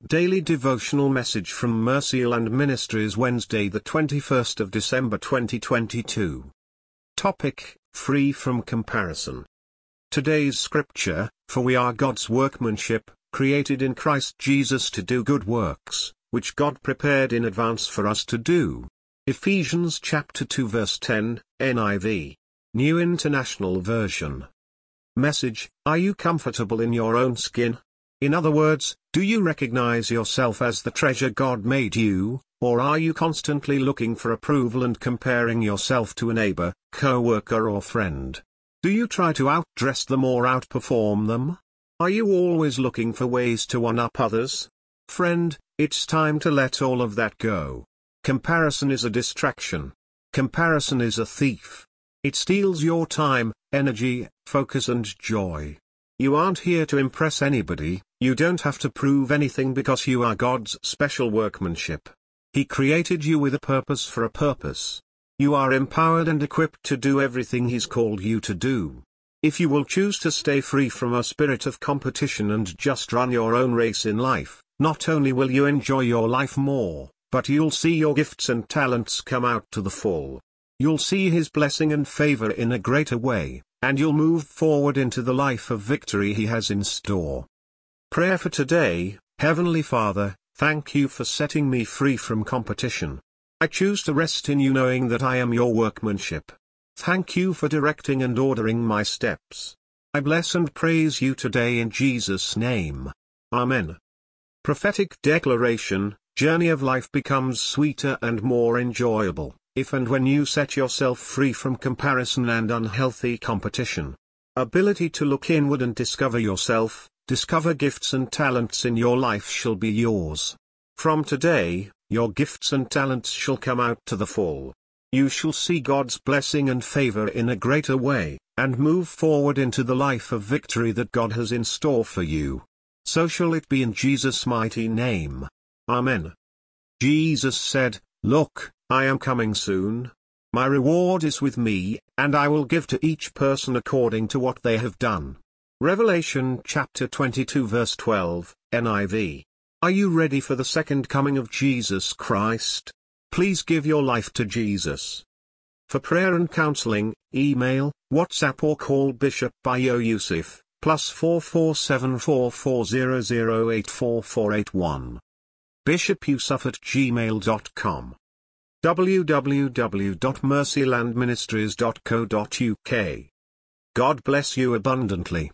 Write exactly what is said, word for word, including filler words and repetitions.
Daily Devotional Message from Mercyland Ministries, Wednesday the twenty-first of December twenty twenty-two. Topic: Free from Comparison. Today's scripture: For we are God's workmanship, created in Christ Jesus to do good works, which God prepared in advance for us to do. Ephesians chapter two verse ten, N I V. New International Version. Message: Are you comfortable in your own skin? In other words, do you recognize yourself as the treasure God made you, or are you constantly looking for approval and comparing yourself to a neighbor, co-worker or friend? Do you try to outdress them or outperform them? Are you always looking for ways to one-up others? Friend, it's time to let all of that go. Comparison is a distraction. Comparison is a thief. It steals your time, energy, focus and joy. You aren't here to impress anybody. You don't have to prove anything because you are God's special workmanship. He created you with a purpose for a purpose. You are empowered and equipped to do everything He's called you to do. If you will choose to stay free from a spirit of competition and just run your own race in life, not only will you enjoy your life more, but you'll see your gifts and talents come out to the full. You'll see His blessing and favor in a greater way, and you'll move forward into the life of victory He has in store. Prayer for today: Heavenly Father, thank you for setting me free from competition. I choose to rest in you knowing that I am your workmanship. Thank you for directing and ordering my steps. I bless and praise you today in Jesus' name. Amen. Prophetic declaration: Journey of life becomes sweeter and more enjoyable, if and when you set yourself free from comparison and unhealthy competition. Ability to look inward and discover yourself. Discover gifts and talents in your life shall be yours. From today, your gifts and talents shall come out to the full. You shall see God's blessing and favor in a greater way, and move forward into the life of victory that God has in store for you. So shall it be in Jesus' mighty name. Amen. Jesus said, "Look, I am coming soon. My reward is with me, and I will give to each person according to what they have done." Revelation chapter twenty-two verse twelve, N I V. Are you ready for the second coming of Jesus Christ? Please give your life to Jesus. For prayer and counseling, email, WhatsApp or call Bishop Bayo Yusuf, plus four four seven four four zero zero eight four four eight one. bishop yusuf at gmail dot com. w w w dot mercyland ministries dot co dot u k. God bless you abundantly.